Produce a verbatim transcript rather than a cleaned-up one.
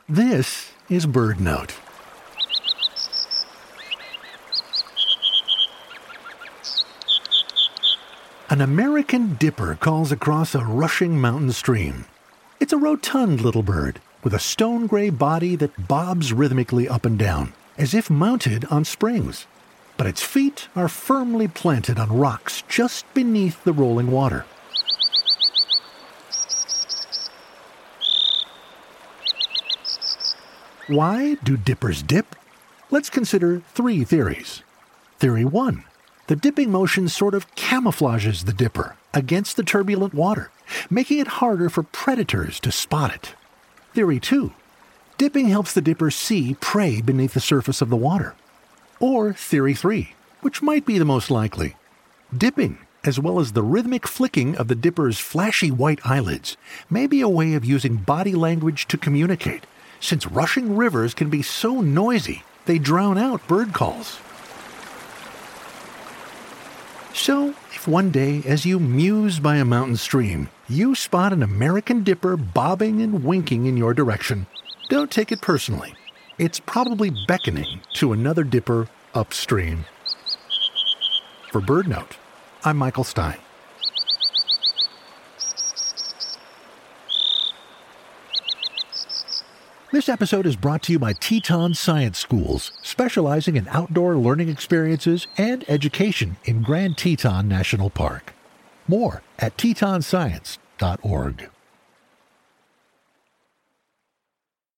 This is BirdNote. An American dipper calls across a rushing mountain stream. It's a rotund little bird with a stone-gray body that bobs rhythmically up and down, as if mounted on springs. But its feet are firmly planted on rocks just beneath the rolling water. Why do dippers dip? Let's consider three theories. Theory one. The dipping motion sort of camouflages the dipper against the turbulent water, making it harder for predators to spot it. Theory two. Dipping helps the dipper see prey beneath the surface of the water. Or Theory three, which might be the most likely. Dipping, as well as the rhythmic flicking of the dipper's flashy white eyelids, may be a way of using body language to communicate, since rushing rivers can be so noisy they drown out bird calls. So, if one day, as you muse by a mountain stream, you spot an American dipper bobbing and winking in your direction, don't take it personally. It's probably beckoning to another dipper upstream. For BirdNote, I'm Michael Stein. This episode is brought to you by Teton Science Schools, specializing in outdoor learning experiences and education in Grand Teton National Park. More at teton science dot org.